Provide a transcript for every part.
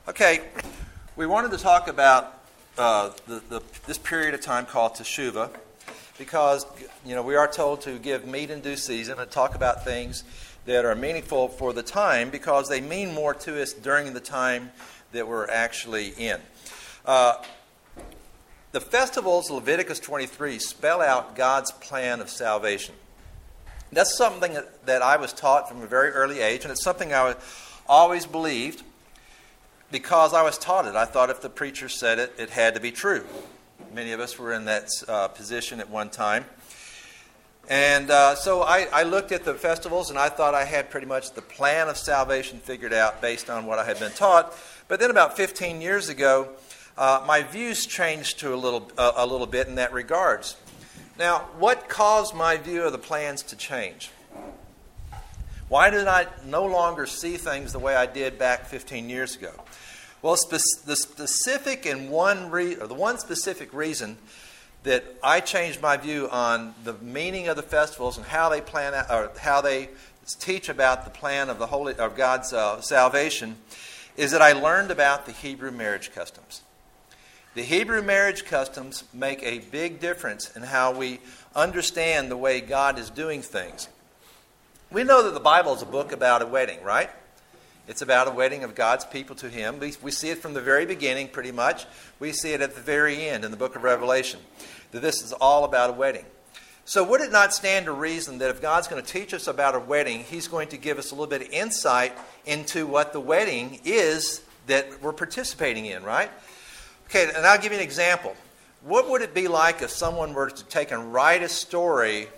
Okay, we wanted to talk about this period of time called Teshuvah because, we are told to give meat in due season and talk about things that are meaningful for the time because they mean more to us during the time that we're actually in. The festivals of Leviticus 23 spell out God's plan of salvation. That's something that I was taught from a very early age, and it's something I always believed because I was taught it. I thought if the preacher said it, it had to be true. Many of us were in that position at one time. And so I looked at the festivals, and I thought I had pretty much the plan of salvation figured out based on what I had been taught. But then about 15 years ago, my views changed to a little bit in that regards. Now, what caused my view of the plans to change? Why did I no longer see things the way I did back 15 years ago? Well, the specific and the one specific reason that I changed my view on the meaning of the festivals and how they plan out, or how they teach about the plan of God's salvation, is that I learned about the Hebrew marriage customs. The Hebrew marriage customs make a big difference in how we understand the way God is doing things. We know that the Bible is a book about a wedding, right? It's about a wedding of God's people to Him. We see it from the very beginning, pretty much. We see it at the very end in the book of Revelation, that this is all about a wedding. So would it not stand to reason that if God's going to teach us about a wedding, He's going to give us a little bit of insight into what the wedding is that we're participating in, right? Okay, and I'll give you an example. What would it be like if someone were to take and write a story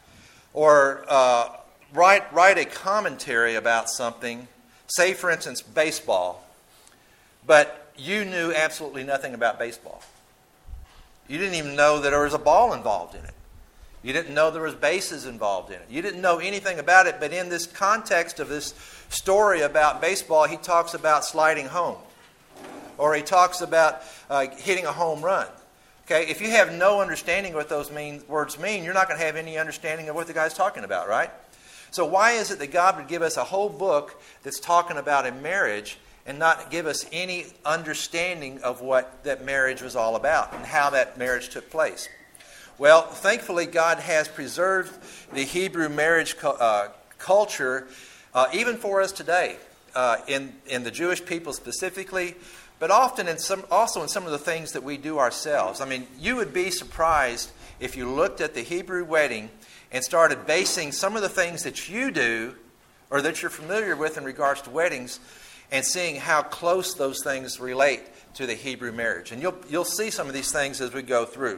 or write a commentary about something, say, for instance, baseball, but you knew absolutely nothing about baseball. You didn't even know that there was a ball involved in it. You didn't know there was bases involved in it. You didn't know anything about it, but in this context of this story about baseball, he talks about sliding home. Or he talks about hitting a home run. Okay, if you have no understanding of what those words mean, you're not going to have any understanding of what the guy's talking about, right? So why is it that God would give us a whole book that's talking about a marriage and not give us any understanding of what that marriage was all about and how that marriage took place? Well, thankfully, God has preserved the Hebrew marriage culture even for us today, in the Jewish people specifically, but often also in some of the things that we do ourselves. I mean, you would be surprised if you looked at the Hebrew wedding and started basing some of the things that you do or that you're familiar with in regards to weddings and seeing how close those things relate to the Hebrew marriage. And you'll see some of these things as we go through.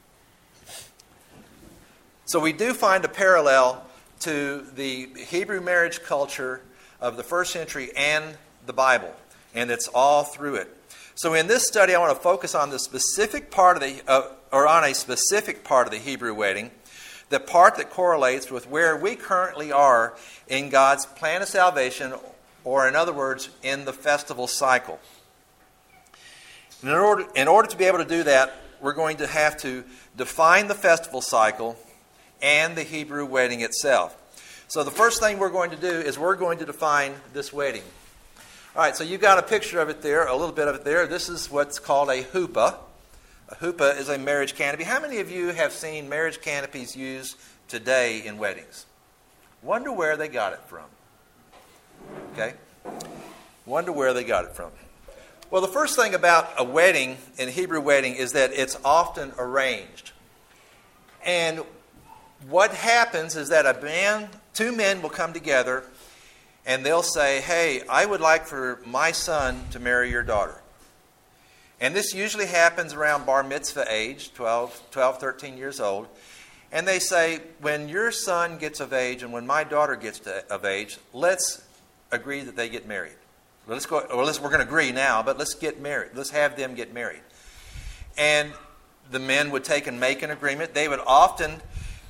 So we do find a parallel to the Hebrew marriage culture of the first century and the Bible. And it's all through it. So in this study, I want to focus on the specific part of on a specific part of the Hebrew wedding, the part that correlates with where we currently are in God's plan of salvation, or in other words, in the festival cycle. In order to be able to do that, we're going to have to define the festival cycle and the Hebrew wedding itself. So the first thing we're going to do is we're going to define this wedding. All right, so you've got a picture of it there, a little bit of it there. This is what's called a huppah. A huppah is a marriage canopy. How many of you have seen marriage canopies used today in weddings? Wonder where they got it from. Okay? Wonder where they got it from. Well, the first thing about a wedding, in Hebrew wedding, is that it's often arranged. And what happens is that two men will come together and they'll say, hey, I would like for my son to marry your daughter. And this usually happens around bar mitzvah age, 12, 13 years old. And they say, when your son gets of age and when my daughter gets of age, let's agree that they get married. We're going to agree now, but let's get married. Let's have them get married. And the men would take and make an agreement. They would often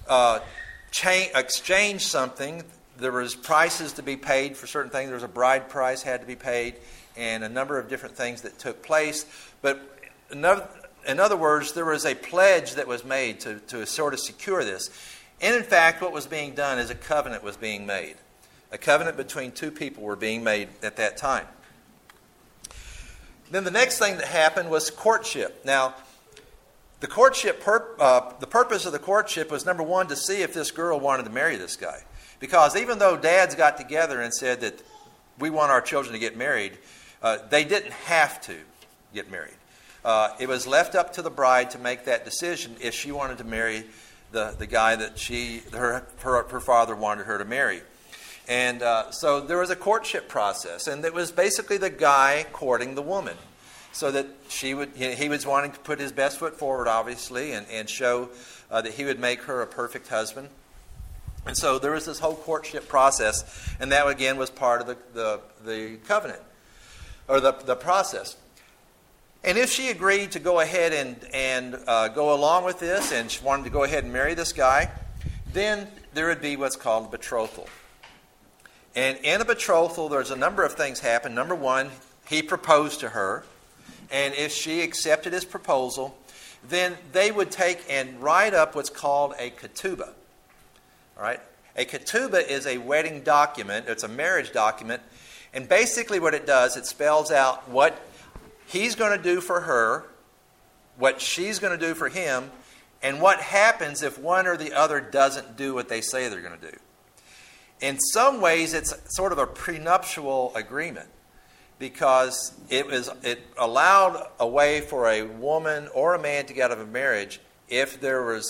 exchange something. There was prices to be paid for certain things. There was a bride price had to be paid and a number of different things that took place. But in other words, there was a pledge that was made to sort of secure this. And in fact, what was being done is a covenant was being made. A covenant between two people were being made at that time. Then the next thing that happened was courtship. Now, the purpose of the courtship was, number one, to see if this girl wanted to marry this guy. Because even though dads got together and said that we want our children to get married, they didn't have to get married. It was left up to the bride to make that decision if she wanted to marry the guy that her father wanted her to marry. And so there was a courtship process, and it was basically the guy courting the woman, so that he was wanting to put his best foot forward, obviously, and show that he would make her a perfect husband. And so there was this whole courtship process, and that again was part of the covenant, or the process. And if she agreed to go ahead and go along with this, and she wanted to go ahead and marry this guy, then there would be what's called a betrothal. And in a betrothal, there's a number of things happen. Number one, he proposed to her, and if she accepted his proposal, then they would take and write up what's called a ketubah. All right? A ketubah is a wedding document. It's a marriage document. And basically what it does, it spells out what he's going to do for her, what she's going to do for him, and what happens if one or the other doesn't do what they say they're going to do. In some ways, it's sort of a prenuptial agreement, because it allowed a way for a woman or a man to get out of a marriage if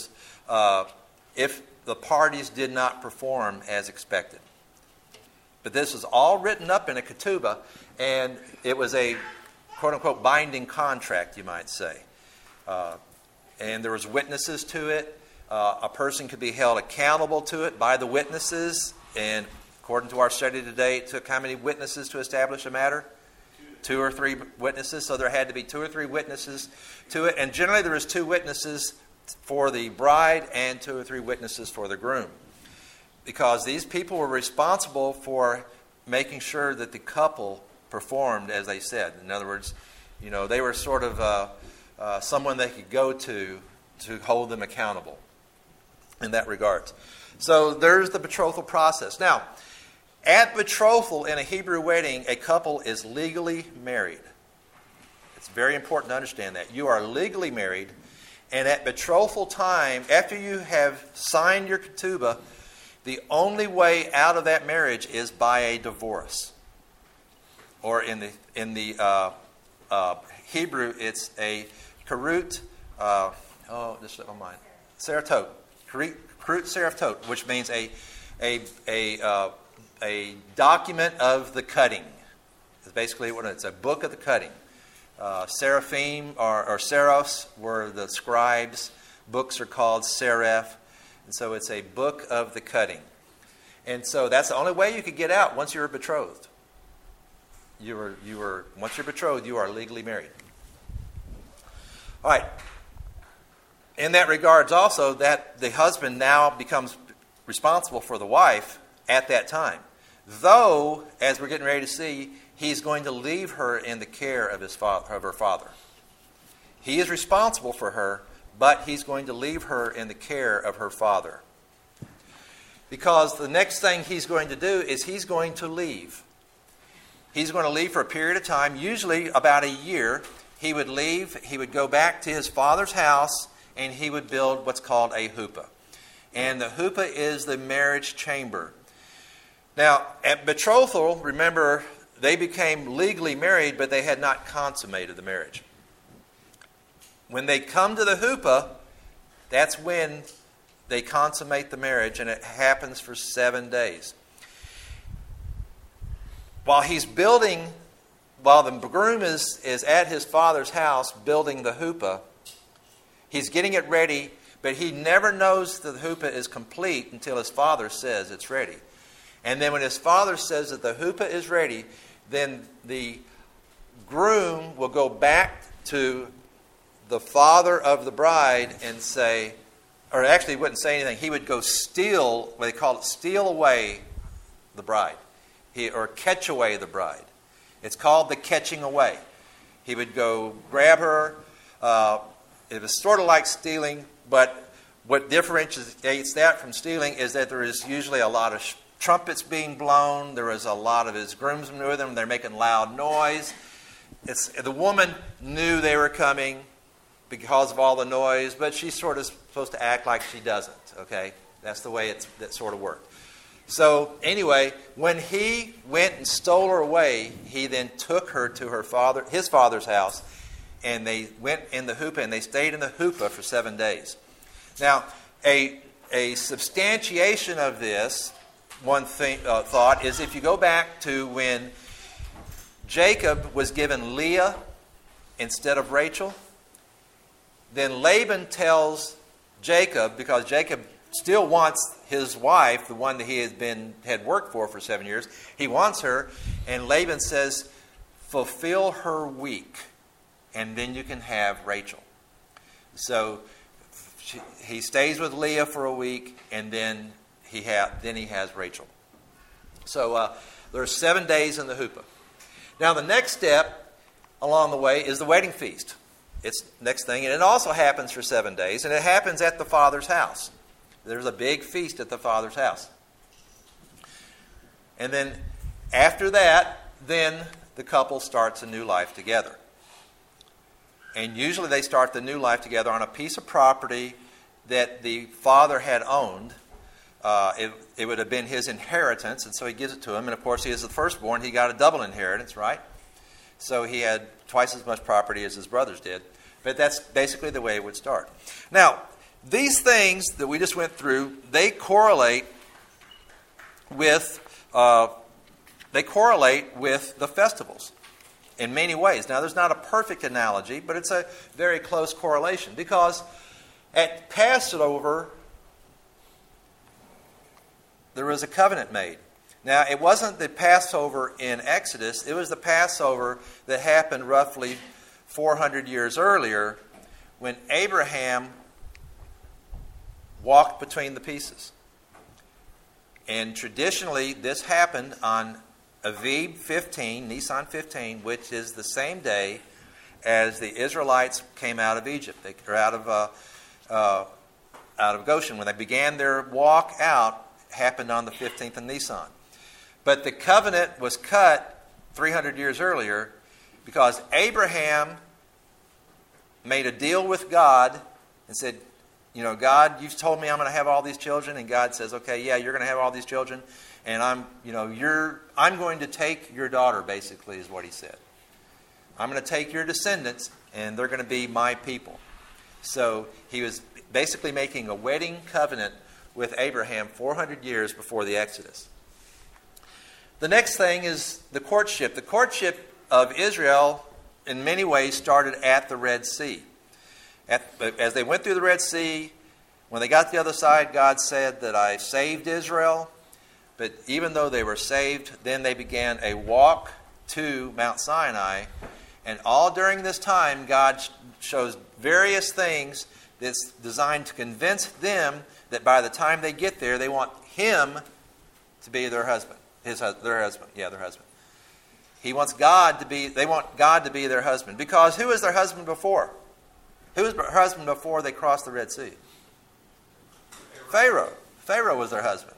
the parties did not perform as expected. But this was all written up in a ketubah, and it was a quote-unquote binding contract, you might say. And there was witnesses to it. A person could be held accountable to it by the witnesses. And according to our study today, it took how many witnesses to establish a matter? 2 or 3 witnesses. So there had to be 2 or 3 witnesses to it. And generally there was 2 witnesses for the bride and 2 or 3 witnesses for the groom. Because these people were responsible for making sure that the couple performed as they said. In other words, they were sort of someone they could go to hold them accountable in that regard. So there's the betrothal process. Now, at betrothal in a Hebrew wedding, a couple is legally married. It's very important to understand that. You are legally married, and at betrothal time, after you have signed your ketubah, the only way out of that marriage is by a divorce. Or in the Hebrew, it's a karut. Just slipped my mind. Seratot. Karut seratot, which means a document of the cutting. It's basically what it's a book of the cutting. Seraphim or seros were the scribes. Books are called seraph. And so it's a book of the cutting. And so that's the only way you could get out once you were betrothed. Once you're betrothed, you are legally married. All right. In that regards also, that the husband now becomes responsible for the wife at that time. Though, as we're getting ready to see, he's going to leave her in the care of her father. He is responsible for her, but he's going to leave her in the care of her father. Because the next thing he's going to do is he's going to leave. He's going to leave for a period of time, usually about a year. He would leave, he would go back to his father's house, and he would build what's called a huppah. And the huppah is the marriage chamber. Now, at betrothal, remember, they became legally married, but they had not consummated the marriage. When they come to the huppah, that's when they consummate the marriage, and it happens for 7 days. While the groom is at his father's house building the huppah, he's getting it ready, but he never knows that the huppah is complete until his father says it's ready. And then when his father says that the huppah is ready, then the groom will go back to the father of the bride and say, or actually he wouldn't say anything, he would go steal, what they call it, steal away the bride. Or catch away the bride. It's called the catching away. He would go grab her. It was sort of like stealing, but what differentiates that from stealing is that there is usually a lot of trumpets being blown. There is a lot of his groomsmen with him. They're making loud noise. the woman knew they were coming because of all the noise, but she's sort of supposed to act like she doesn't, okay? That's the way that sort of worked. So anyway, when he went and stole her away, he then took her to his father's house, and they went in the chuppah, and they stayed in the chuppah for 7 days. Now, a substantiation of this, one thought, is if you go back to when Jacob was given Leah instead of Rachel, then Laban tells Jacob, because Jacob still wants his wife, the one that he had worked for 7 years, he wants her, and Laban says, fulfill her week, and then you can have Rachel. So he stays with Leah for a week, and then he has Rachel. So there are 7 days in the chuppah. Now the next step along the way is the wedding feast. It's the next thing, and it also happens for 7 days, and it happens at the father's house. There's a big feast at the father's house. And then after that, then the couple starts a new life together. And usually they start the new life together on a piece of property that the father had owned. It would have been his inheritance, and so he gives it to him. And of course, he is the firstborn. He got a double inheritance, right? So he had twice as much property as his brothers did. But that's basically the way it would start. Now, these things that we just went through, they correlate with the festivals in many ways. Now, there's not a perfect analogy, but it's a very close correlation, because at Passover, there was a covenant made. Now, it wasn't the Passover in Exodus. It was the Passover that happened roughly 400 years earlier, when Abraham walked between the pieces. And traditionally, this happened on Aviv 15, Nisan 15, which is the same day as the Israelites came out of Egypt. They were out of Goshen. When they began their walk out, happened on the 15th of Nisan. But the covenant was cut 300 years earlier because Abraham made a deal with God and said, God, you've told me I'm going to have all these children. And God says, okay, yeah, you're going to have all these children. And I'm going to take your daughter, basically, is what he said. I'm going to take your descendants, and they're going to be my people. So he was basically making a wedding covenant with Abraham 400 years before the Exodus. The next thing is the courtship. The courtship of Israel, in many ways, started at the Red Sea. As they went through the Red Sea, when they got to the other side, God said that I saved Israel. But even though they were saved, then they began a walk to Mount Sinai. And all during this time, God shows various things that's designed to convince them that by the time they get there, they want Him to be their husband. Their husband. They want God to be their husband. Because who was their husband before? Who was their husband before they crossed the Red Sea? Pharaoh. Pharaoh was their husband.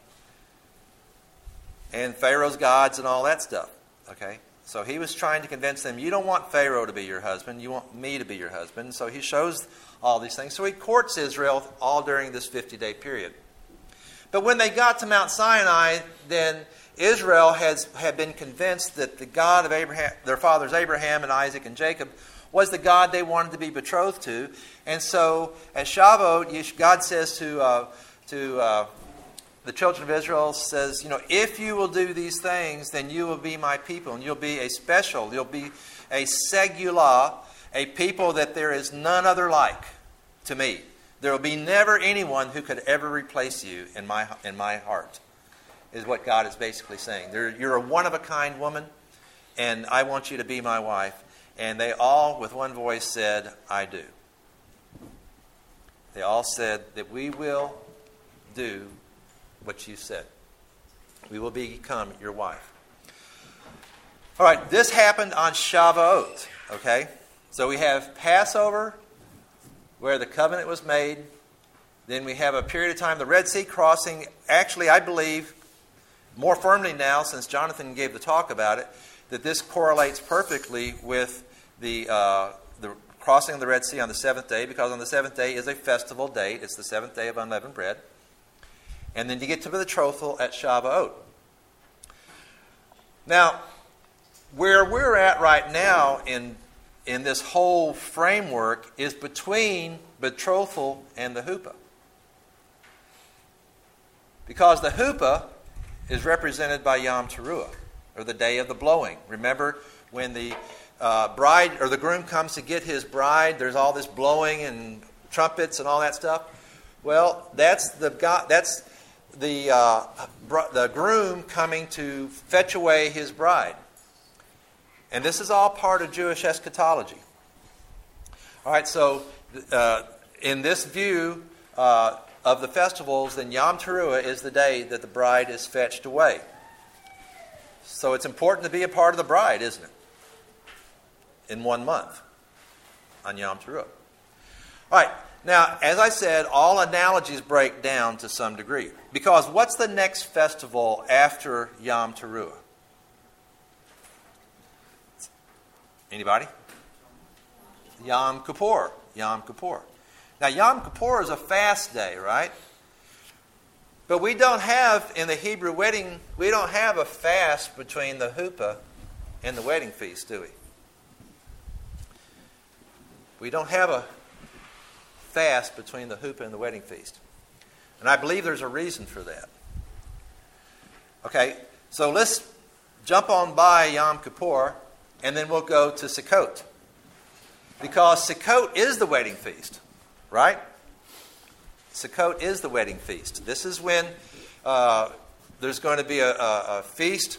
And Pharaoh's gods and all that stuff. Okay? So he was trying to convince them, you don't want Pharaoh to be your husband, you want me to be your husband. So he shows all these things. So he courts Israel all during this 50-day period. But when they got to Mount Sinai, then Israel had been convinced that the God of Abraham, their fathers Abraham and Isaac and Jacob, was the God they wanted to be betrothed to. And so at Shavuot, God says to the children of Israel, says, if you will do these things, then you will be my people, and you'll be you'll be a segula, a people that there is none other like to me. There will be never anyone who could ever replace you in my heart, is what God is basically saying. You're a one-of-a-kind woman, and I want you to be my wife. And they all, with one voice, said, I do. They all said that we will do what you said. We will become your wife. All right, this happened on Shavuot, okay? So we have Passover, where the covenant was made. Then we have a period of time, the Red Sea crossing. Actually, I believe, more firmly now, since Jonathan gave the talk about it, that this correlates perfectly with the crossing of the Red Sea on the seventh day, because on the seventh day is a festival date. It's the seventh day of unleavened bread. And then you get to the betrothal at Shavuot. Now, where we're at right now in this whole framework is between betrothal and the huppah. Because the huppah is represented by Yom Teruah, or the day of the blowing. Remember when the bride or the groom comes to get his bride, there's all this blowing and trumpets and all that stuff. Well, that's the groom coming to fetch away his bride. And this is all part of Jewish eschatology. All right, so in this view of the festivals, then Yom Teruah is the day that the bride is fetched away. So it's important to be a part of the bride, isn't it? In 1 month on Yom Teruah. All right, now, as I said, all analogies break down to some degree. Because what's the next festival after Yom Teruah? Anybody? Yom Kippur. Yom Kippur. Now, Yom Kippur is a fast day, right? But we don't have, in the Hebrew wedding, we don't have a fast between the huppah and the wedding feast, do we? We don't have a fast between the huppah and the wedding feast. And I believe there's a reason for that. Okay, so let's jump on by Yom Kippur, and then we'll go to Sukkot. Because Sukkot is the wedding feast, right? Sukkot is the wedding feast. This is when there's going to be a feast.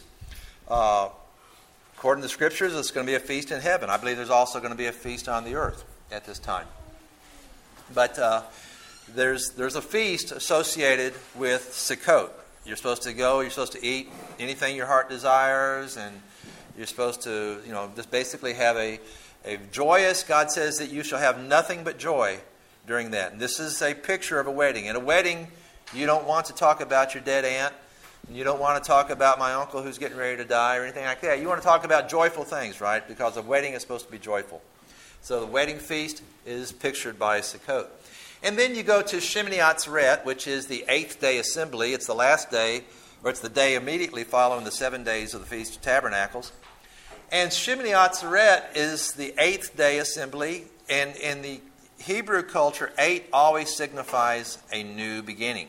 According to the Scriptures, it's going to be a feast in heaven. I believe there's also going to be a feast on the earth at this time. But there's a feast associated with Sukkot. You're supposed to go, you're supposed to eat anything your heart desires, and you're supposed to, just basically have a joyous, God says that you shall have nothing but joy during that. And this is a picture of a wedding. In a wedding, you don't want to talk about your dead aunt, and you don't want to talk about my uncle who's getting ready to die or anything like that. You want to talk about joyful things, right? Because a wedding is supposed to be joyful. So the wedding feast is pictured by Sukkot. And then you go to Shemini Atzeret, which is the 8th day assembly. It's the last day, or it's the day immediately following the 7 days of the Feast of Tabernacles. And Shemini Atzeret is the 8th day assembly. And in the Hebrew culture, 8 always signifies a new beginning.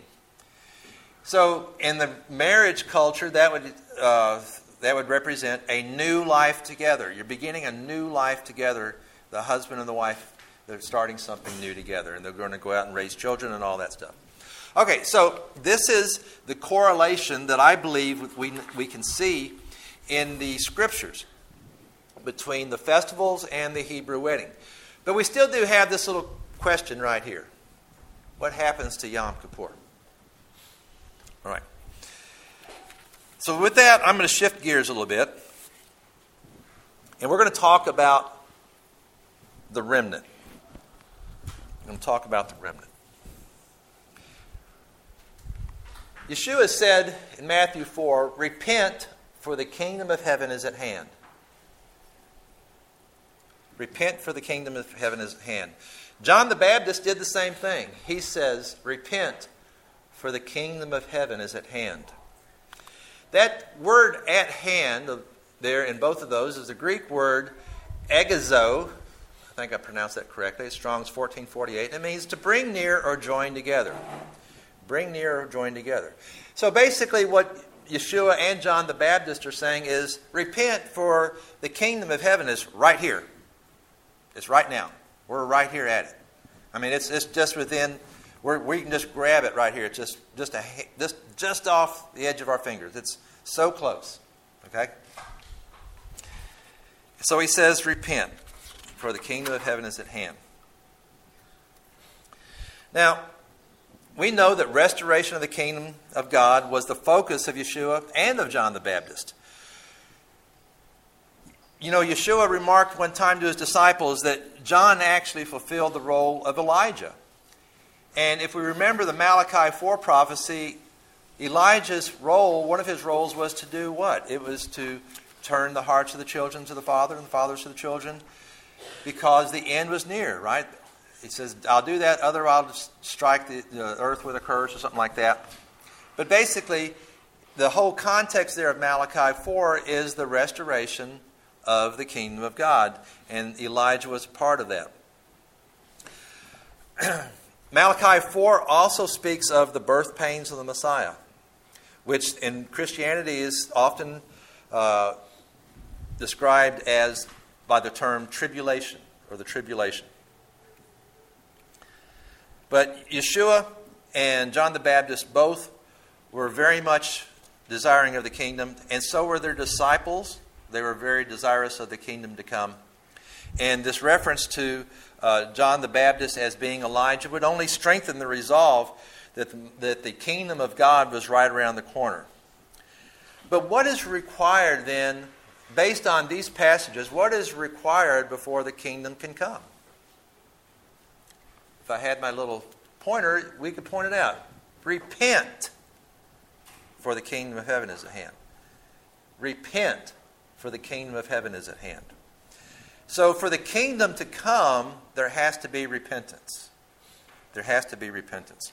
So in the marriage culture, that would represent a new life together. You're beginning a new life together. The husband and the wife, they're starting something new together, and they're going to go out and raise children and all that stuff. Okay, so this is the correlation that I believe we can see in the Scriptures between the festivals and the Hebrew wedding. But we still do have this little question right here. What happens to Yom Kippur? All right. So with that, I'm going to shift gears a little bit, and we're going to talk about the remnant. I'm going to talk about the remnant. Yeshua said in Matthew 4, "Repent, for the kingdom of heaven is at hand." Repent, for the kingdom of heaven is at hand. John the Baptist did the same thing. He says, "Repent, for the kingdom of heaven is at hand." That word "at hand" there in both of those is the Greek word egazo. I think I pronounced that correctly. It's Strong's 1448. It means to bring near or join together. Bring near or join together. So basically what Yeshua and John the Baptist are saying is, repent, for the kingdom of heaven is right here. It's right now. We're right here at it. I mean, it's just within, we can just grab it right here. It's just off the edge of our fingers. It's so close. Okay? So he says, repent, for the kingdom of heaven is at hand. Now, we know that restoration of the kingdom of God was the focus of Yeshua and of John the Baptist. Yeshua remarked one time to his disciples that John actually fulfilled the role of Elijah. And if we remember the Malachi 4 prophecy, Elijah's role, one of his roles was to do what? It was to turn the hearts of the children to the father and the fathers to the children, because the end was near, right? He says, I'll do that, other I'll just strike the earth with a curse or something like that. But basically, the whole context there of Malachi 4 is the restoration of the kingdom of God, and Elijah was a part of that. Malachi 4 also speaks of the birth pains of the Messiah, which in Christianity is often described as by the term tribulation, or the tribulation. But Yeshua and John the Baptist both were very much desiring of the kingdom, and so were their disciples. They were very desirous of the kingdom to come. And this reference to John the Baptist as being Elijah would only strengthen the resolve that the kingdom of God was right around the corner. But what is required then, based on these passages, what is required before the kingdom can come? If I had my little pointer, we could point it out. Repent, for the kingdom of heaven is at hand. Repent, for the kingdom of heaven is at hand. So for the kingdom to come, there has to be repentance. There has to be repentance.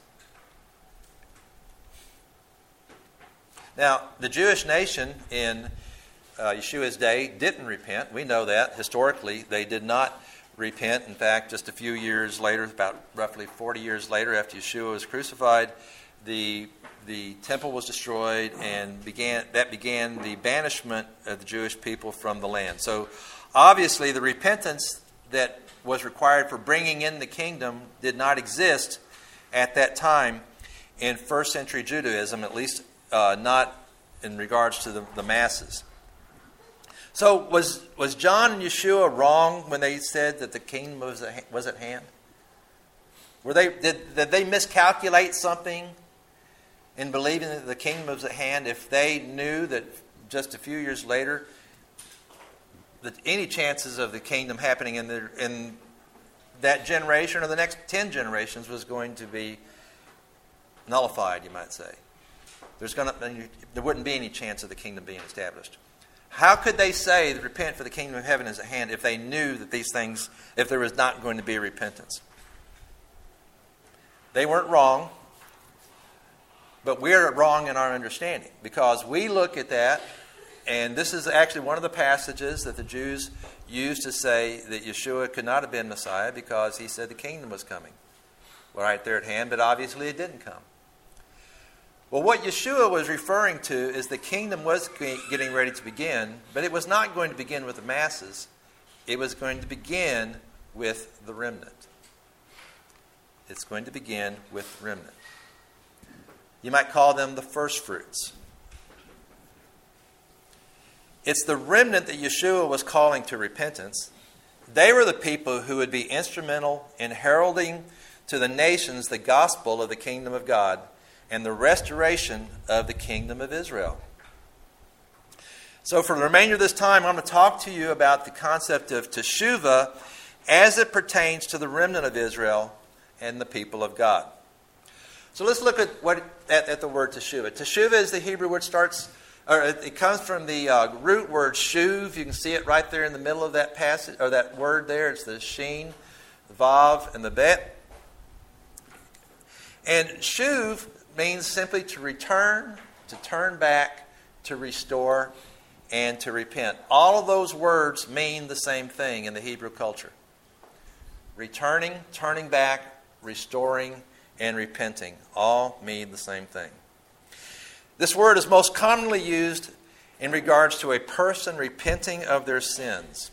Now, the Jewish nation in Yeshua's day didn't repent. We know that. Historically, they did not repent. In fact, just a few years later, about roughly 40 years later after Yeshua was crucified, the temple was destroyed, and began the banishment of the Jewish people from the land. So obviously the repentance that was required for bringing in the kingdom did not exist at that time in first century Judaism, at least not in regards to the masses. So was John and Yeshua wrong when they said that the kingdom was at hand? Did they miscalculate something in believing that the kingdom was at hand if they knew that just a few years later that any chances of the kingdom happening in that generation or the next 10 generations was going to be nullified, you might say? There wouldn't be any chance of the kingdom being established. How could they say that repent for the kingdom of heaven is at hand if they knew that these things, if there was not going to be repentance? They weren't wrong, but we're wrong in our understanding, because we look at that, and this is actually one of the passages that the Jews used to say that Yeshua could not have been Messiah, because he said the kingdom was coming. Well, right there at hand, but obviously it didn't come. Well, what Yeshua was referring to is the kingdom was getting ready to begin, but it was not going to begin with the masses. It was going to begin with the remnant. It's going to begin with the remnant. You might call them the first fruits. It's the remnant that Yeshua was calling to repentance. They were the people who would be instrumental in heralding to the nations the gospel of the kingdom of God and the restoration of the kingdom of Israel. So for the remainder of this time, I'm going to talk to you about the concept of teshuvah as it pertains to the remnant of Israel and the people of God. So let's look at the word teshuvah. Teshuvah is the Hebrew word it comes from the root word shuv. You can see it right there in the middle of that passage, or that word there. It's the sheen, the vav, and the bet. And shuv means simply to return, to turn back, to restore, and to repent. All of those words mean the same thing in the Hebrew culture. Returning, turning back, restoring, and repenting all mean the same thing. This word is most commonly used in regards to a person repenting of their sins.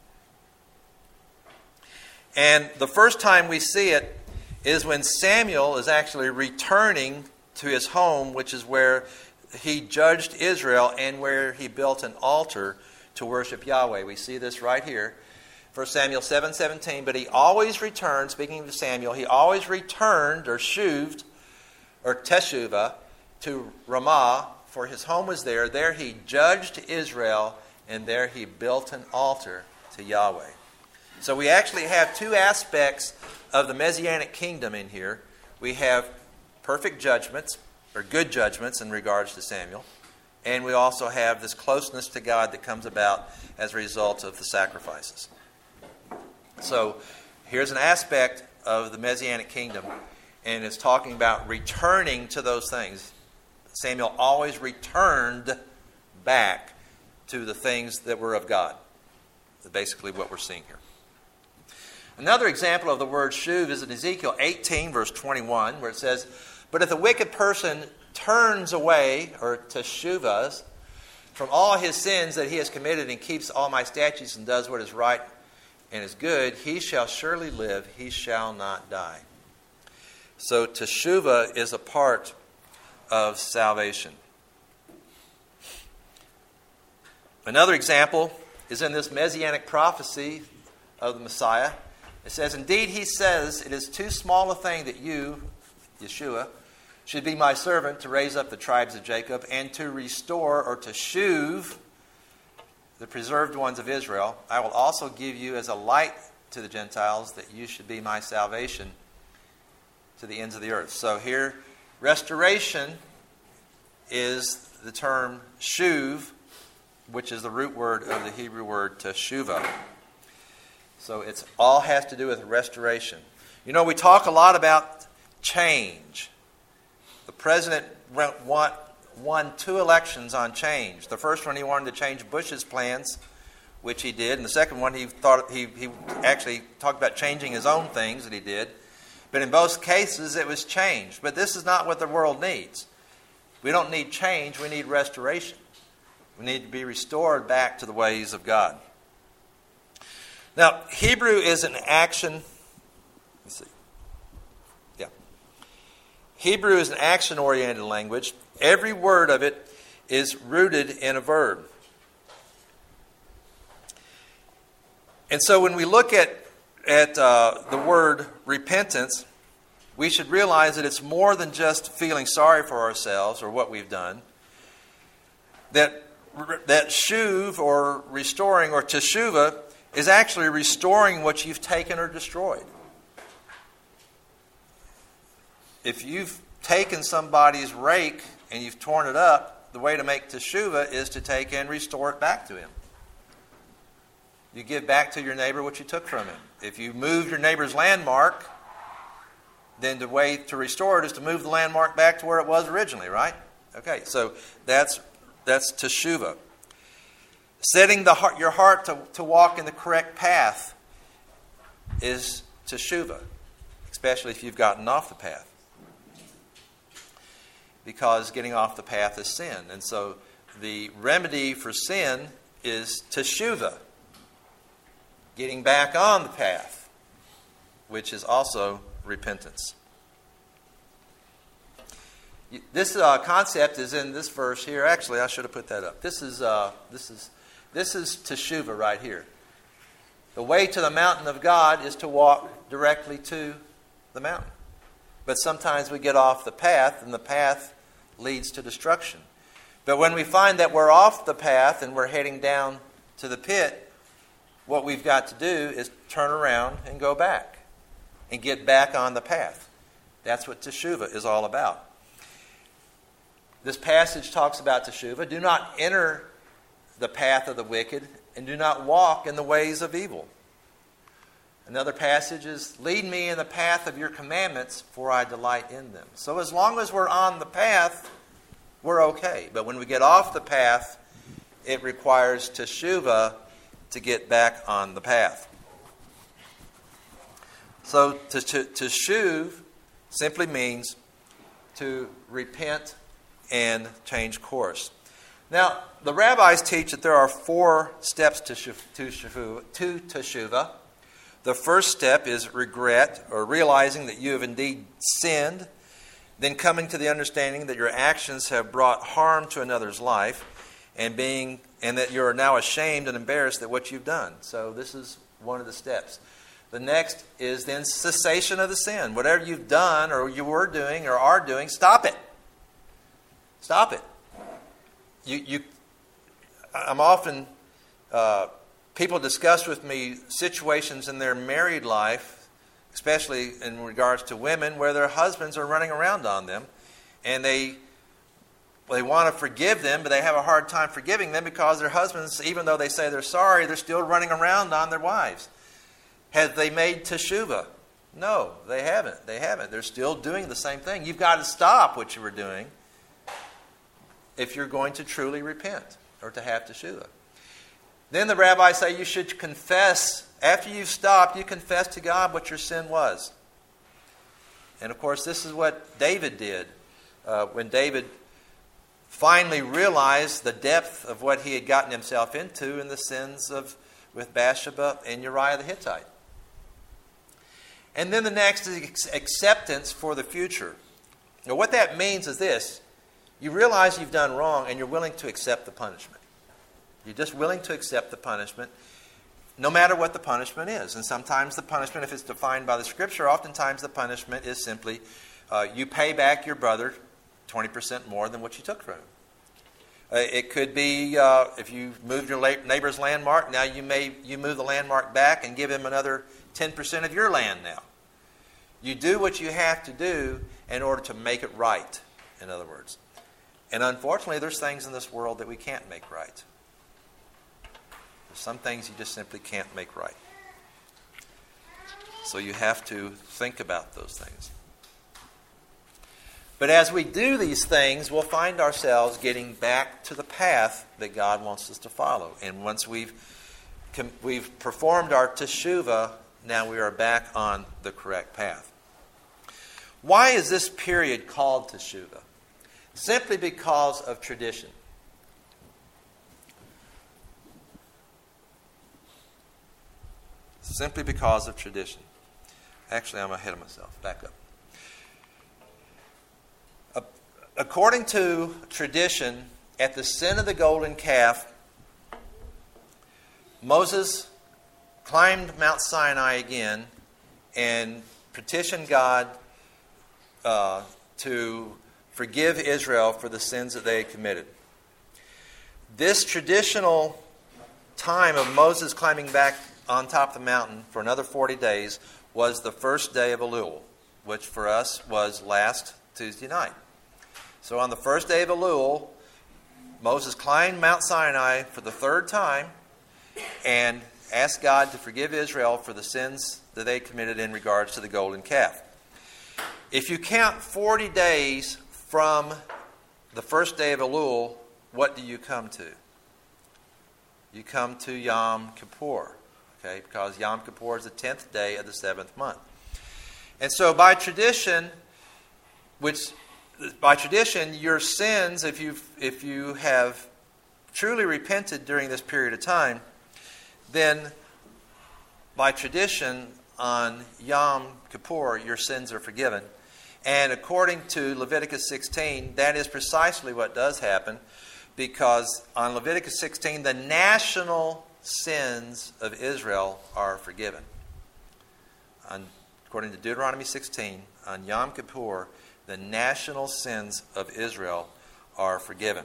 And the first time we see it is when Samuel is actually returning to his home, which is where he judged Israel and where he built an altar to worship Yahweh. We see this right here. 1 Samuel 7:17, but he always returned, speaking of Samuel, he always returned or shuved or teshuvah to Ramah, for his home was there. There he judged Israel, and there he built an altar to Yahweh. So we actually have two aspects of the Messianic kingdom in here. We have perfect judgments, or good judgments in regards to Samuel, and we also have this closeness to God that comes about as a result of the sacrifices. So here's an aspect of the Messianic kingdom, and it's talking about returning to those things. Samuel always returned back to the things that were of God. That's basically what we're seeing here. Another example of the word shuv is in Ezekiel 18, verse 21, where it says, "But if the wicked person turns away," or teshuvas, "from all his sins that he has committed and keeps all my statutes and does what is right and is good, he shall surely live, he shall not die." So teshuvah is a part of salvation. Another example is in this messianic prophecy of the Messiah. It says, "Indeed, he says, it is too small a thing that you," Yeshua, "should be my servant to raise up the tribes of Jacob and to restore," or to shuv, "the preserved ones of Israel. I will also give you as a light to the Gentiles, that you should be my salvation to the ends of the earth." So here, restoration is the term shuv, which is the root word of the Hebrew word teshuvah. So it all has to do with restoration. You know, we talk a lot about change. The president won 2 elections on change. The first one, he wanted to change Bush's plans, which he did. And the second one, he actually talked about changing his own things that he did. But in both cases, it was change. But this is not what the world needs. We don't need change. We need restoration. We need to be restored back to the ways of God. Now, Hebrew is an action. Let's see. Yeah. Hebrew is an action-oriented language. Every word of it is rooted in a verb. And so when we look at the word repentance, we should realize that it's more than just feeling sorry for ourselves or what we've done. That shuv, or restoring, or teshuvah, is actually restoring what you've taken or destroyed. If you've taken somebody's rake and you've torn it up, the way to make teshuvah is to take and restore it back to him. You give back to your neighbor what you took from him. If you move your neighbor's landmark, then the way to restore it is to move the landmark back to where it was originally, right? Okay, so that's teshuvah. Setting your heart to walk in the correct path is teshuvah, especially if you've gotten off the path. Because getting off the path is sin. And so the remedy for sin is teshuvah, getting back on the path, which is also repentance. This concept is in this verse here. Actually, I should have put that up. This is teshuvah right here. The way to the mountain of God is to walk directly to the mountain. But sometimes we get off the path, and the path leads to destruction. But when we find that we're off the path and we're heading down to the pit, what we've got to do is turn around and go back and get back on the path. That's what teshuvah is all about. This passage talks about teshuvah. Do not enter the path of the wicked, and do not walk in the ways of evil. Another passage is, lead me in the path of your commandments, for I delight in them. So as long as we're on the path, we're okay. But when we get off the path, it requires teshuvah to get back on the path. So to shuv simply means to repent and change course. Now, the rabbis teach that there are 4 steps to teshuvah. The first step is regret, or realizing that you have indeed sinned, then coming to the understanding that your actions have brought harm to another's life, and that you are now ashamed and embarrassed at what you've done. So this is one of the steps. The next is then cessation of the sin. Whatever you've done, or you were doing, or are doing, stop it. Stop it. I'm often, people discuss with me situations in their married life, especially in regards to women, where their husbands are running around on them, and they they want to forgive them, but they have a hard time forgiving them because their husbands, even though they say they're sorry, they're still running around on their wives. Have they made teshuvah? No, they haven't. They're still doing the same thing. You've got to stop what you were doing if you're going to truly repent or to have teshuvah. Then the rabbis say you should confess. After you've stopped, you confess to God what your sin was. And of course, this is what David did. When David finally realized the depth of what he had gotten himself into in the sins with Bathsheba and Uriah the Hittite. And then the next is acceptance for the future. Now, what that means is this. You realize you've done wrong and you're willing to accept the punishment. You're just willing to accept the punishment no matter what the punishment is. And sometimes the punishment, if it's defined by the Scripture, oftentimes the punishment is simply you pay back your brother 20% more than what you took from him. It could be if you moved your neighbor's landmark, now you move the landmark back and give him another 10% of your land now. You do what you have to do in order to make it right, in other words. And unfortunately, there's things in this world that we can't make right. There's some things you just simply can't make right. So you have to think about those things. But as we do these things, we'll find ourselves getting back to the path that God wants us to follow. And once we've performed our teshuvah, now we are back on the correct path. Why is this period called teshuvah? Simply because of tradition. Simply because of tradition. Actually, I'm ahead of myself. Back up. According to tradition, at the sin of the golden calf, Moses climbed Mount Sinai again and petitioned God to forgive Israel for the sins that they had committed. This traditional time of Moses climbing back on top of the mountain for another 40 days was the first day of Elul, which for us was last Tuesday night. So on the first day of Elul, Moses climbed Mount Sinai for the third time and asked God to forgive Israel for the sins that they committed in regards to the golden calf. If you count 40 days from the first day of Elul, what do you come to? You come to Yom Kippur, okay? Because Yom Kippur is the 10th day of the 7th month. And so by tradition, your sins, if you have truly repented during this period of time, then by tradition on Yom Kippur, your sins are forgiven. And according to Leviticus 16, that is precisely what does happen, because on Leviticus 16, the national sins of Israel are forgiven. According to Deuteronomy 16, on Yom Kippur, the national sins of Israel are forgiven.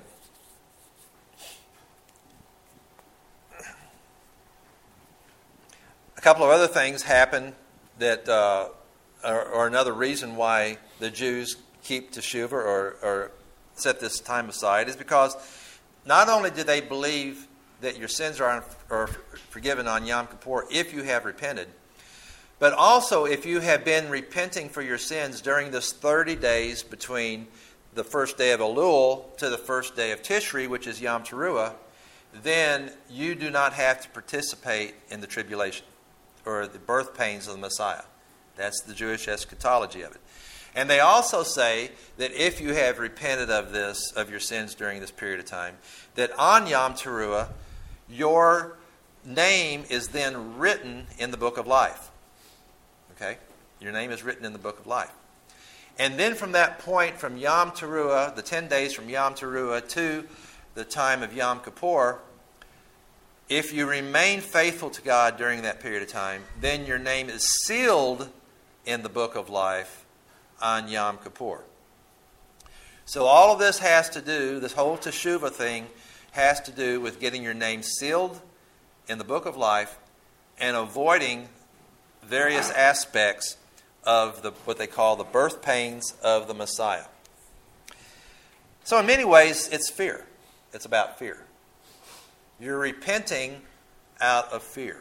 A couple of other things happen that are another reason why the Jews keep teshuvah or set this time aside is because not only do they believe that your sins are forgiven on Yom Kippur if you have repented, but also if you have been repenting for your sins during this 30 days between the first day of Elul to the first day of Tishri, which is Yom Teruah, then you do not have to participate in the tribulation or the birth pains of the Messiah. That's the Jewish eschatology of it. And they also say that if you have repented of your sins during this period of time, that on Yom Teruah, your name is then written in the book of life. Okay? Your name is written in the book of life. And then from that point, from Yom Teruah, the 10 days from Yom Teruah to the time of Yom Kippur, if you remain faithful to God during that period of time, then your name is sealed in the book of life on Yom Kippur. So all of this has to do, this whole teshuvah thing, has to do with getting your name sealed in the book of life and avoiding various aspects of what they call the birth pains of the Messiah. So in many ways, it's fear. It's about fear. You're repenting out of fear.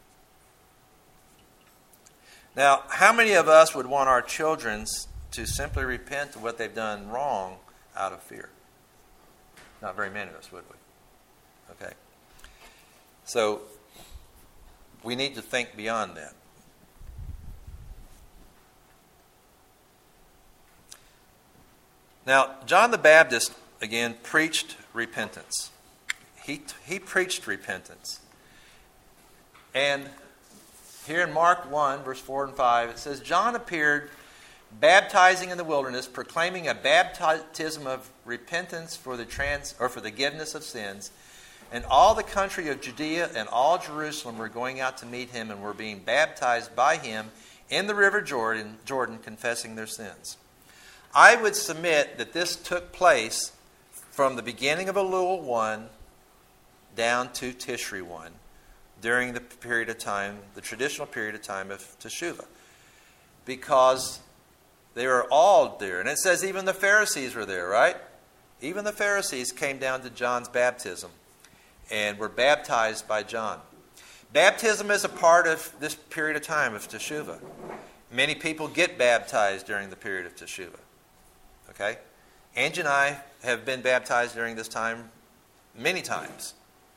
Now, how many of us would want our children to simply repent of what they've done wrong out of fear? Not very many of us, would we? Okay. So, we need to think beyond that. Now, John the Baptist, again, preached repentance. He preached repentance. And here in Mark 1, verse 4 and 5, it says, John appeared baptizing in the wilderness, proclaiming a baptism of repentance for the forgiveness of sins. And all the country of Judea and all Jerusalem were going out to meet him and were being baptized by him in the river Jordan, confessing their sins. I would submit that this took place from the beginning of Elul 1 down to Tishri 1 during the period of time, the traditional period of time of Teshuvah. Because they were all there. And it says even the Pharisees were there, right? Even the Pharisees came down to John's baptism and were baptized by John. Baptism is a part of this period of time of Teshuvah. Many people get baptized during the period of Teshuvah. Okay? Angie and I have been baptized during this time many times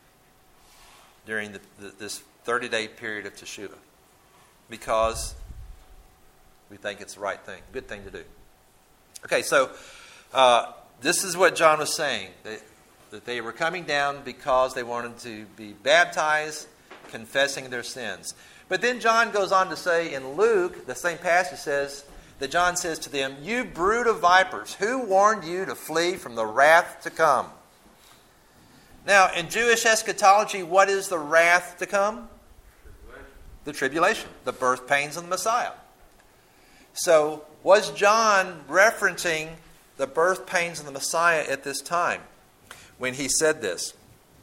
during this 30-day period of Teshuvah because we think it's the right thing, good thing to do. Okay, so this is what John was saying, that they were coming down because they wanted to be baptized, confessing their sins. But then John goes on to say in Luke, the same passage says, that John says to them, you brood of vipers, who warned you to flee from the wrath to come? Now, in Jewish eschatology, what is the wrath to come? The tribulation, the birth pains of the Messiah. So, was John referencing the birth pains of the Messiah at this time when he said this?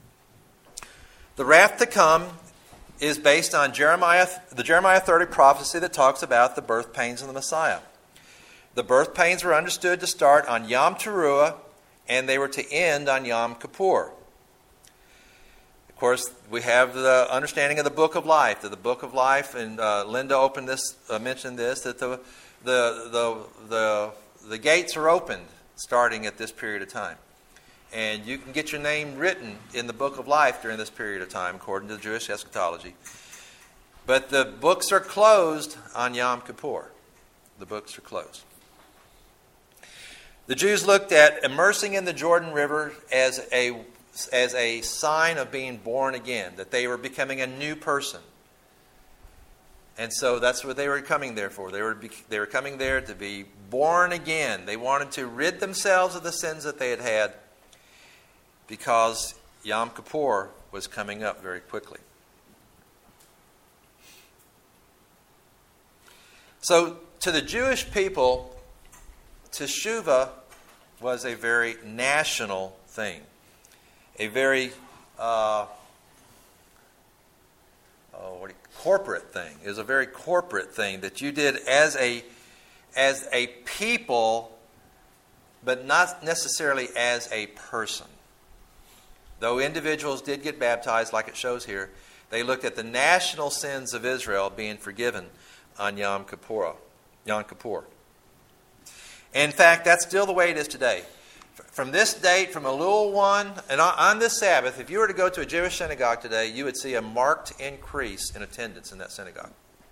The wrath to come is based on the Jeremiah 30 prophecy that talks about the birth pains of the Messiah. The birth pains were understood to start on Yom Teruah, and they were to end on Yom Kippur. Of course, we have the understanding of the Book of Life. That the Book of Life, and Linda mentioned this, that the gates are opened starting at this period of time. And you can get your name written in the Book of Life during this period of time, according to the Jewish eschatology. But the books are closed on Yom Kippur. The books are closed. The Jews looked at immersing in the Jordan River as a sign of being born again, that they were becoming a new person. And so that's what they were coming there for. They were coming there to be born again. They wanted to rid themselves of the sins that they had had because Yom Kippur was coming up very quickly. So to the Jewish people, Teshuvah was a very national thing. A very corporate thing. It was a very corporate thing that you did as a people, but not necessarily as a person. Though individuals did get baptized, like it shows here, they looked at the national sins of Israel being forgiven on Yom Kippur. In fact, that's still the way it is today. From this date, from Elul 1, and on this Sabbath, if you were to go to a Jewish synagogue today, you would see a marked increase in attendance in that synagogue.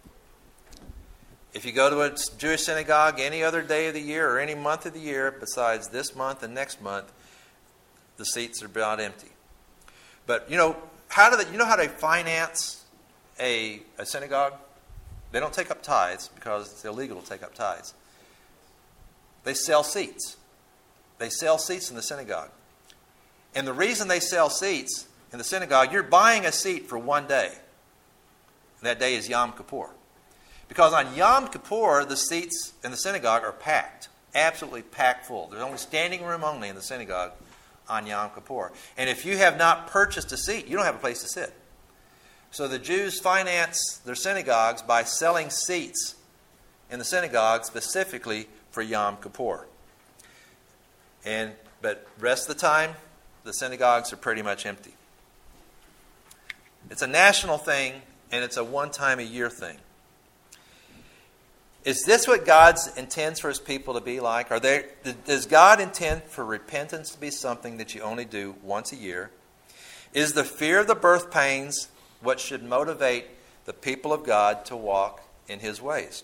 If you go to a Jewish synagogue any other day of the year or any month of the year besides this month and next month, the seats are about empty. But you know how they finance a synagogue? They don't take up tithes because it's illegal to take up tithes. They sell seats. They sell seats in the synagogue. And the reason they sell seats in the synagogue, you're buying a seat for one day. And that day is Yom Kippur. Because on Yom Kippur, the seats in the synagogue are packed. Absolutely packed full. There's only standing room only in the synagogue on Yom Kippur. And if you have not purchased a seat, you don't have a place to sit. So the Jews finance their synagogues by selling seats in the synagogue specifically for Yom Kippur. But rest of the time, the synagogues are pretty much empty. It's a national thing, and it's a one-time-a-year thing. Is this what God intends for His people to be like? Does God intend for repentance to be something that you only do once a year? Is the fear of the birth pains what should motivate the people of God to walk in His ways?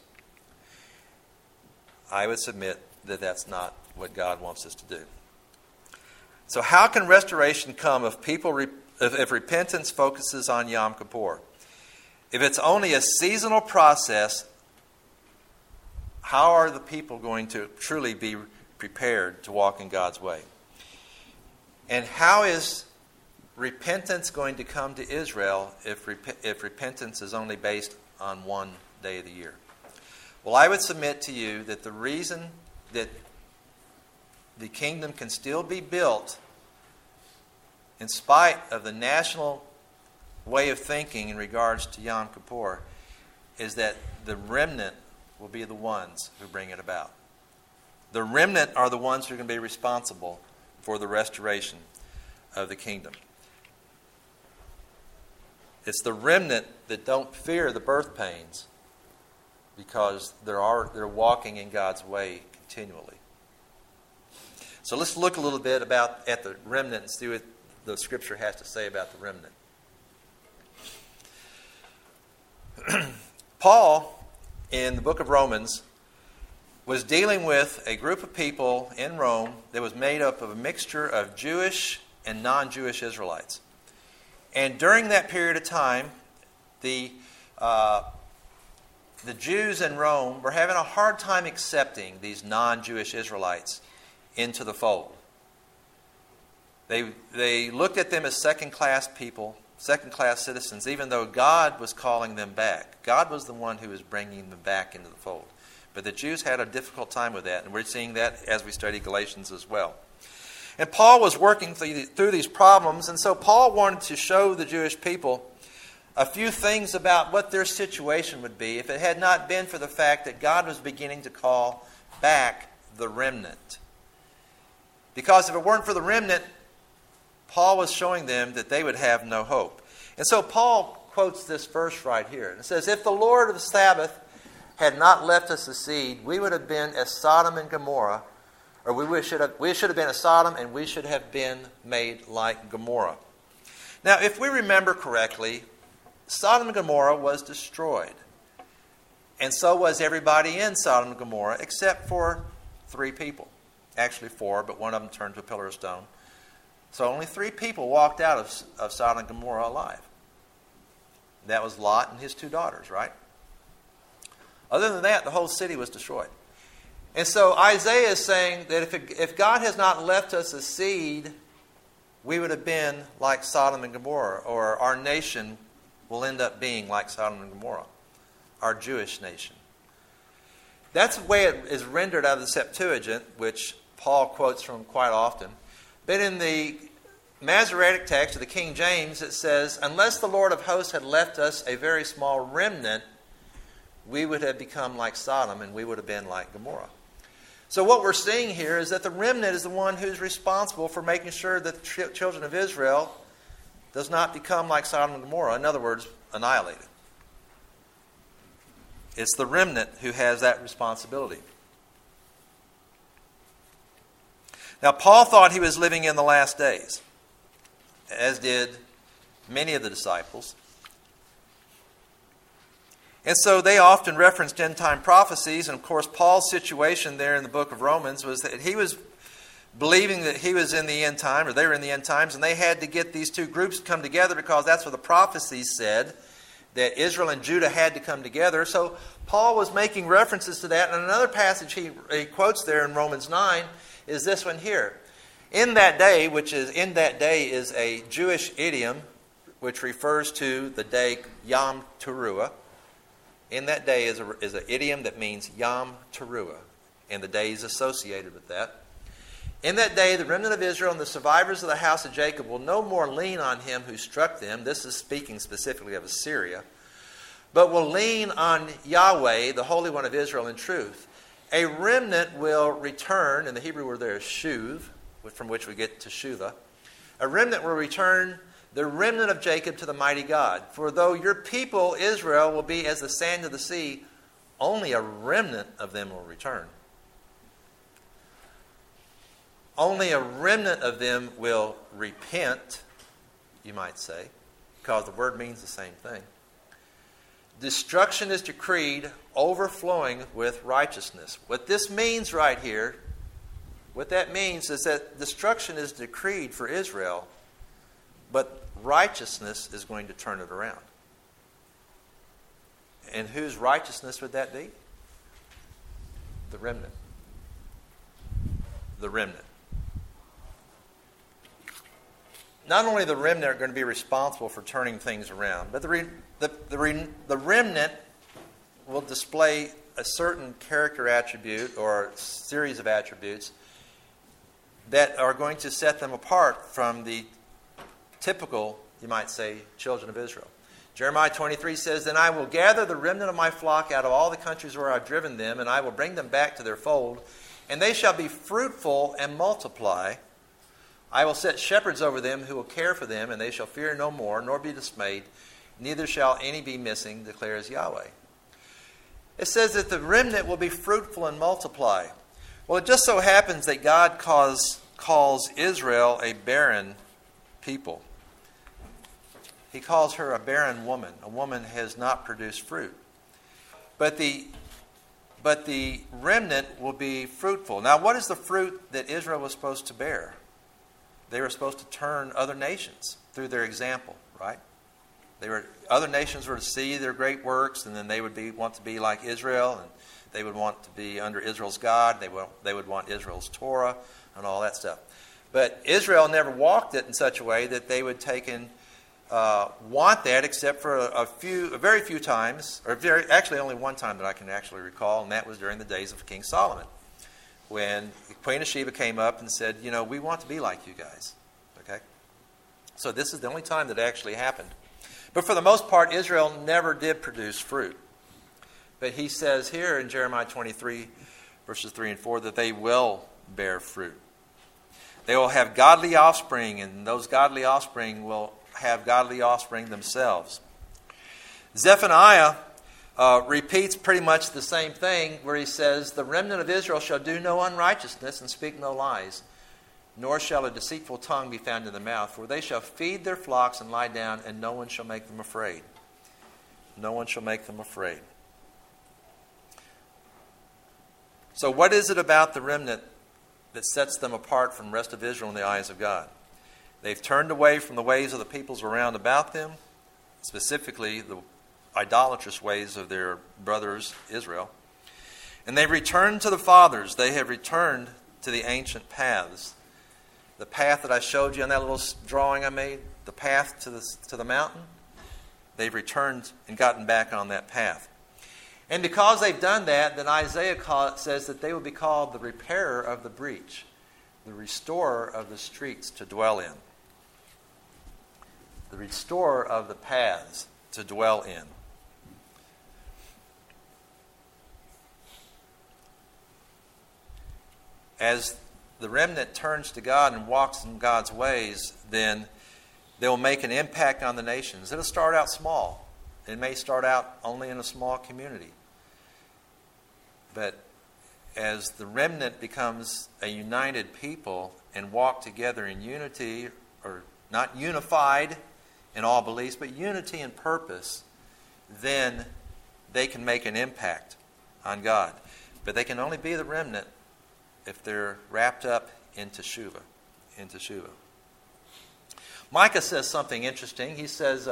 I would submit that that's not what God wants us to do. So how can restoration come if repentance focuses on Yom Kippur? If it's only a seasonal process, how are the people going to truly be prepared to walk in God's way? And how is repentance going to come to Israel if repentance is only based on one day of the year? Well, I would submit to you that the reason that the kingdom can still be built in spite of the national way of thinking in regards to Yom Kippur is that the remnant will be the ones who bring it about. The remnant are the ones who are going to be responsible for the restoration of the kingdom. It's the remnant that don't fear the birth pains because they're walking in God's way continually. So let's look a little bit at the remnant and see what the Scripture has to say about the remnant. Paul, in the book of Romans, was dealing with a group of people in Rome that was made up of a mixture of Jewish and non-Jewish Israelites. And during that period of time, the Jews in Rome were having a hard time accepting these non-Jewish Israelites into the fold. They looked at them as second-class people, second-class citizens, even though God was calling them back. God was the one who was bringing them back into the fold. But the Jews had a difficult time with that, and we're seeing that as we study Galatians as well. And Paul was working through these problems, and so Paul wanted to show the Jewish people a few things about what their situation would be if it had not been for the fact that God was beginning to call back the remnant. Because if it weren't for the remnant, Paul was showing them that they would have no hope. And so Paul quotes this verse right here. It says, "If the Lord of the Sabbath had not left us a seed, we would have been as Sodom and Gomorrah, or we should have been as Sodom, and we should have been made like Gomorrah." Now, if we remember correctly, Sodom and Gomorrah was destroyed. And so was everybody in Sodom and Gomorrah, except for 3 people. Actually 4, but one of them turned to a pillar of stone. So only 3 people walked out of Sodom and Gomorrah alive. That was Lot and his 2 daughters, right? Other than that, the whole city was destroyed. And so Isaiah is saying that if God has not left us a seed, we would have been like Sodom and Gomorrah, or our nation will end up being like Sodom and Gomorrah, our Jewish nation. That's the way it is rendered out of the Septuagint, which Paul quotes from quite often. But in the Masoretic text of the King James, it says, "Unless the Lord of hosts had left us a very small remnant, we would have become like Sodom, and we would have been like Gomorrah." So what we're seeing here is that the remnant is the one who's responsible for making sure that the children of Israel does not become like Sodom and Gomorrah. In other words, annihilated. It's the remnant who has that responsibility. Now, Paul thought he was living in the last days, as did many of the disciples. And so they often referenced end-time prophecies. And, of course, Paul's situation there in the book of Romans was that he was believing that he was in the end time, or they were in the end times, and they had to get these 2 groups to come together because that's what the prophecies said, that Israel and Judah had to come together. So Paul was making references to that. And another passage he quotes there in Romans 9 is this one here. In that day is a Jewish idiom which refers to the day Yom Teruah. In that day is an idiom that means Yom Teruah, and the days associated with that. In that day, the remnant of Israel and the survivors of the house of Jacob will no more lean on him who struck them. This is speaking specifically of Assyria. But will lean on Yahweh, the Holy One of Israel, in truth. A remnant will return, and the Hebrew word there is shuv, from which we get Teshuvah. A remnant will return, the remnant of Jacob, to the mighty God. For though your people, Israel, will be as the sand of the sea, only a remnant of them will return. Only a remnant of them will repent, you might say, because the word means the same thing. Destruction is decreed, overflowing with righteousness. What this means right here, what that means is that destruction is decreed for Israel, but righteousness is going to turn it around. And whose righteousness would that be? The remnant. The remnant. Not only the remnant are going to be responsible for turning things around, but the remnant will display a certain character attribute or series of attributes that are going to set them apart from the typical, you might say, children of Israel. Jeremiah 23 says, "Then I will gather the remnant of my flock out of all the countries where I've driven them, and I will bring them back to their fold, and they shall be fruitful and multiply. I will set shepherds over them who will care for them, and they shall fear no more, nor be dismayed, neither shall any be missing, declares Yahweh." It says that the remnant will be fruitful and multiply. Well, it just so happens that God calls Israel a barren people. He calls her a barren woman. A woman has not produced fruit. But the remnant will be fruitful. Now, what is the fruit that Israel was supposed to bear? They were supposed to turn other nations through their example, right? Other nations were to see their great works, and then they would want to be like Israel, and they would want to be under Israel's God. They would want Israel's Torah and all that stuff. But Israel never walked it in such a way that they would take and want that, except for a very few times, or actually only one time that I can actually recall, and that was during the days of King Solomon, when Queen of Sheba came up and said, we want to be like you guys. Okay? So this is the only time that it actually happened. But for the most part, Israel never did produce fruit. But he says here in Jeremiah 23, verses 3 and 4, that they will bear fruit. They will have godly offspring, and those godly offspring will have godly offspring themselves. Zephaniah repeats pretty much the same thing, where he says, "The remnant of Israel shall do no unrighteousness and speak no lies, nor shall a deceitful tongue be found in their mouth, for they shall feed their flocks and lie down, and no one shall make them afraid." No one shall make them afraid. So what is it about the remnant that sets them apart from the rest of Israel in the eyes of God? They've turned away from the ways of the peoples around about them, specifically the idolatrous ways of their brothers, Israel. And they've returned to the fathers. They have returned to the ancient paths. The path that I showed you on that little drawing I made, the path to the mountain, they've returned and gotten back on that path. And because they've done that, then Isaiah says that they will be called the repairer of the breach, the restorer of the streets to dwell in, the restorer of the paths to dwell in. As the remnant turns to God and walks in God's ways, then they will make an impact on the nations. It'll start out small. It may start out only in a small community. But as the remnant becomes a united people and walk together in unity, or not unified in all beliefs, but unity in purpose, then they can make an impact on God. But they can only be the remnant if they're wrapped up in Teshuvah. Micah says something interesting. He says,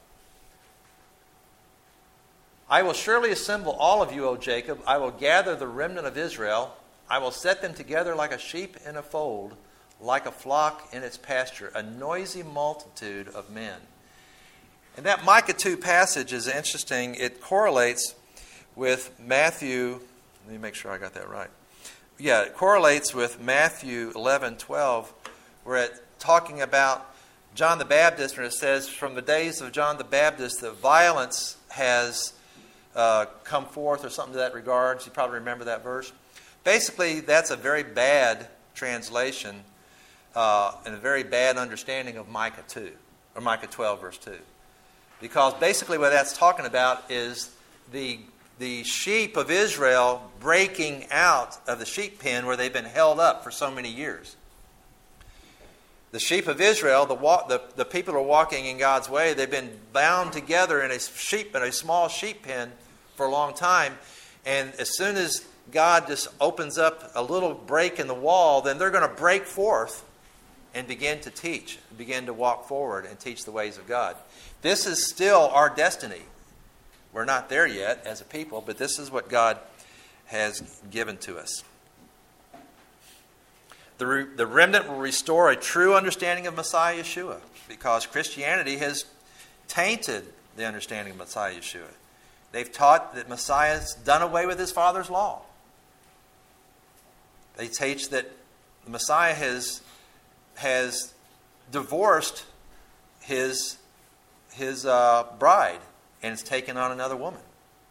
"I will surely assemble all of you, O Jacob. I will gather the remnant of Israel. I will set them together like a sheep in a fold, like a flock in its pasture, a noisy multitude of men." And that Micah 2 passage is interesting. It correlates with Matthew. Let me make sure I got that right. Yeah, it correlates with Matthew 11:12, where it's talking about John the Baptist, and it says, "From the days of John the Baptist, the violence has come forth," or something to that regard. You probably remember that verse. Basically, that's a very bad translation. and a very bad understanding of Micah 2, or Micah 12, verse 2. Because basically what that's talking about is the sheep of Israel breaking out of the sheep pen where they've been held up for so many years. The sheep of Israel, the people who are walking in God's way, they've been bound together in a small sheep pen for a long time. And as soon as God just opens up a little break in the wall, then they're going to break forth and begin to teach, begin to walk forward and teach the ways of God. This is still our destiny. We're not there yet as a people, but this is what God has given to us. The remnant will restore a true understanding of Messiah Yeshua, because Christianity has tainted the understanding of Messiah Yeshua. They've taught that Messiah's done away with his Father's law. They teach that the Messiah has divorced his bride and has taken on another woman.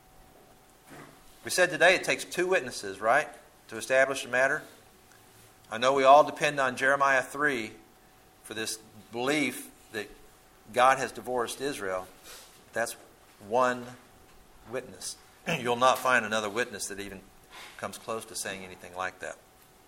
We said today it takes 2 witnesses, right, to establish a matter. I know we all depend on Jeremiah 3 for this belief that God has divorced Israel. That's one witness. You'll not find another witness that even comes close to saying anything like that.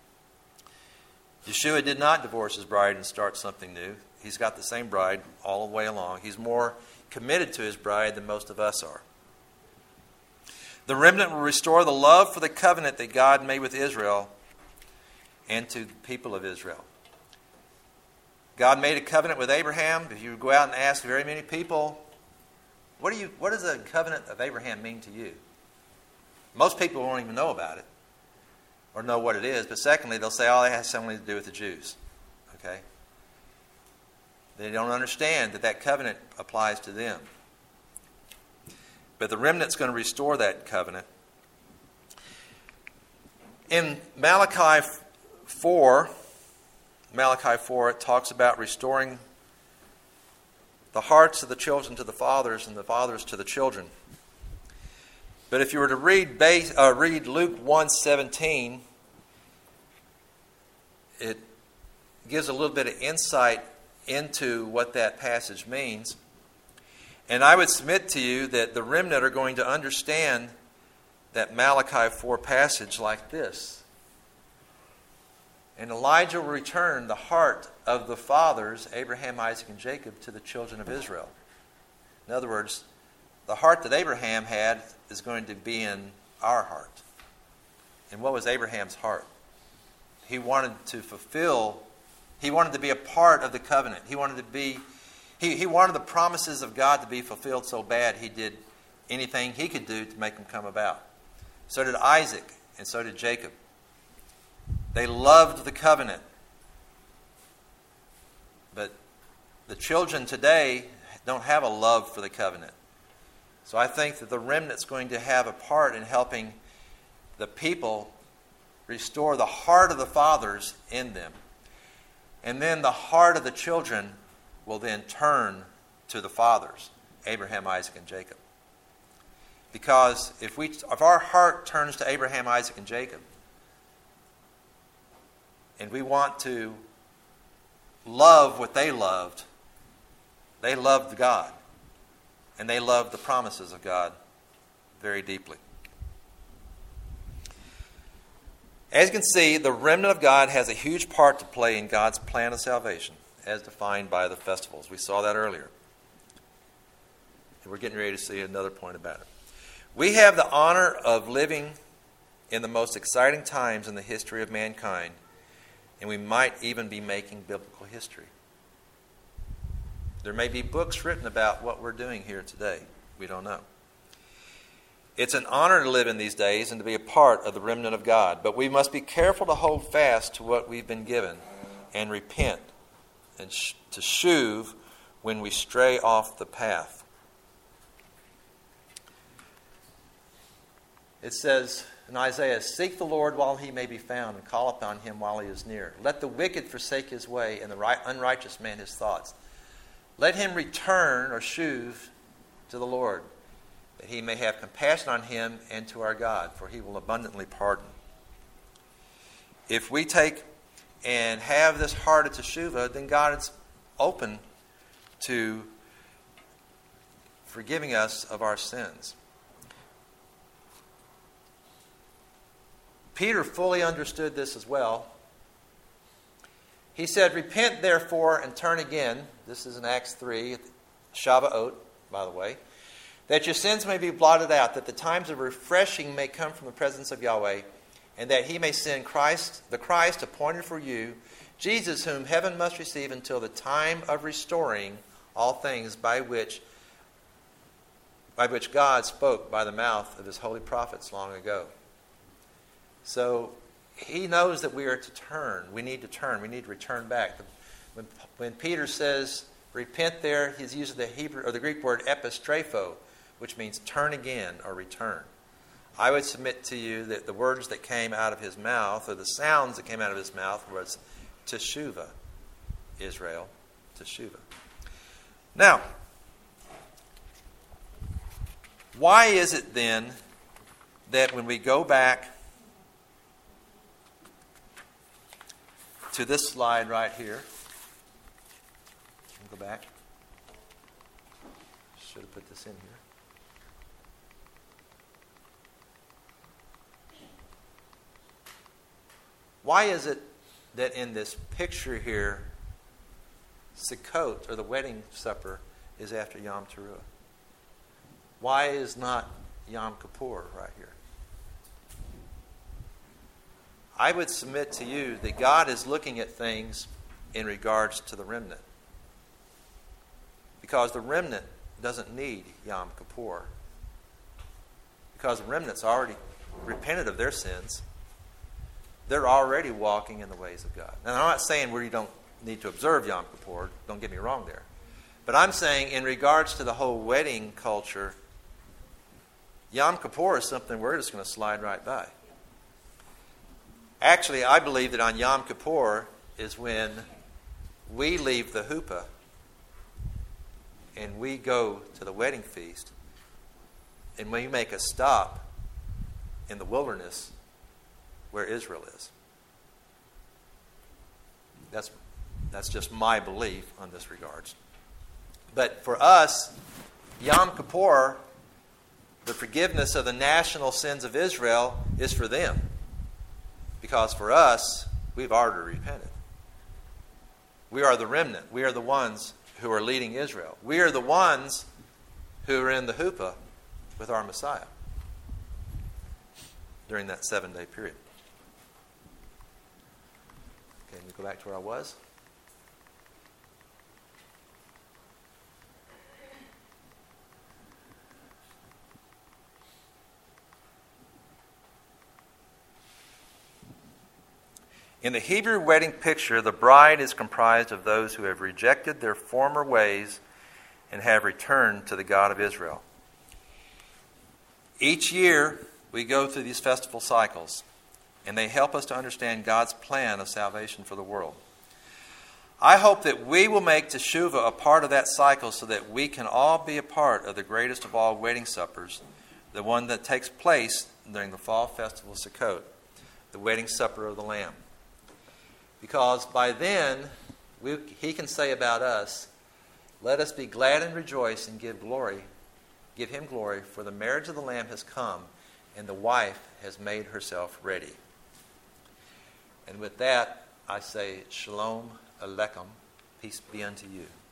Yeshua did not divorce his bride and start something new. He's got the same bride all the way along. He's more committed to his bride than most of us are. The remnant will restore the love for the covenant that God made with Israel and to the people of Israel. God made a covenant with Abraham. If you go out and ask very many people, what does the covenant of Abraham mean to you? Most people won't even know about it or know what it is. But secondly, they'll say, oh, it has something to do with the Jews. Okay? They don't understand that covenant applies to them. But the remnant's going to restore that covenant. In Malachi 4, it talks about restoring the hearts of the children to the fathers and the fathers to the children. But if you were to read Luke 1:17, it gives a little bit of insight into what that passage means. And I would submit to you that the remnant are going to understand that Malachi 4 passage like this. And Elijah will return the heart of the fathers, Abraham, Isaac, and Jacob, to the children of Israel. In other words, the heart that Abraham had is going to be in our heart. And what was Abraham's heart? He wanted to be a part of the covenant. He wanted the promises of God to be fulfilled so bad he did anything he could do to make them come about. So did Isaac, and so did Jacob. They loved the covenant. But the children today don't have a love for the covenant. So I think that the remnant's going to have a part in helping the people restore the heart of the fathers in them. And then the heart of the children will then turn to the fathers, Abraham, Isaac, and Jacob. Because if our heart turns to Abraham, Isaac, and Jacob, and we want to love what they loved God. And they loved the promises of God very deeply. As you can see, the remnant of God has a huge part to play in God's plan of salvation, as defined by the festivals. We saw that earlier. And we're getting ready to see another point about it. We have the honor of living in the most exciting times in the history of mankind, and we might even be making biblical history. There may be books written about what we're doing here today. We don't know. It's an honor to live in these days and to be a part of the remnant of God. But we must be careful to hold fast to what we've been given and repent and to shuv when we stray off the path. It says in Isaiah, "Seek the Lord while he may be found, and call upon him while he is near. Let the wicked forsake his way, and the unrighteous man his thoughts. Let him return," or shuv, "to the Lord, that he may have compassion on him and to our God, for he will abundantly pardon." If we take and have this heart of teshuvah, then God is open to forgiving us of our sins. Peter fully understood this as well. He said, "Repent therefore and turn again." This is in Acts 3, Shavuot, by the way. "That your sins may be blotted out, that the times of refreshing may come from the presence of Yahweh, and that he may send the Christ appointed for you, Jesus, whom heaven must receive until the time of restoring all things, by which God spoke by the mouth of his holy prophets long ago." So he knows that we are to turn. We need to turn. We need to return back. When Peter says repent there, he's using the Hebrew or the Greek word epistrepho, which means turn again or return. I would submit to you that the words that came out of his mouth, or the sounds that came out of his mouth, was teshuvah, Israel, teshuvah. Now, why is it then that when we go back to this slide right here, go back, should have put this in here. Why is it that in this picture here, Sukkot, or the wedding supper, is after Yom Teruah? Why is not Yom Kippur right here? I would submit to you that God is looking at things in regards to the remnant. Because the remnant doesn't need Yom Kippur. Because the remnant's already repented of their sins. They're already walking in the ways of God. Now, I'm not saying we don't need to observe Yom Kippur. Don't get me wrong there. But I'm saying in regards to the whole wedding culture, Yom Kippur is something we're just going to slide right by. Actually, I believe that on Yom Kippur is when we leave the huppah and we go to the wedding feast, and we make a stop in the wilderness where Israel is. That's just my belief on this regards. But for us, Yom Kippur, the forgiveness of the national sins of Israel, is for them. Because for us, we've already repented. We are the remnant. We are the ones who are leading Israel. We are the ones who are in the huppah with our Messiah during that 7-day period. Okay, let me go back to where I was. In the Hebrew wedding picture, the bride is comprised of those who have rejected their former ways and have returned to the God of Israel. Each year, we go through these festival cycles, and they help us to understand God's plan of salvation for the world. I hope that we will make Teshuvah a part of that cycle so that we can all be a part of the greatest of all wedding suppers, the one that takes place during the fall festival of Sukkot, the wedding supper of the Lamb. Because by then, he can say about us, "Let us be glad and rejoice and give him glory, for the marriage of the Lamb has come, and the wife has made herself ready." And with that, I say, Shalom Aleichem, peace be unto you.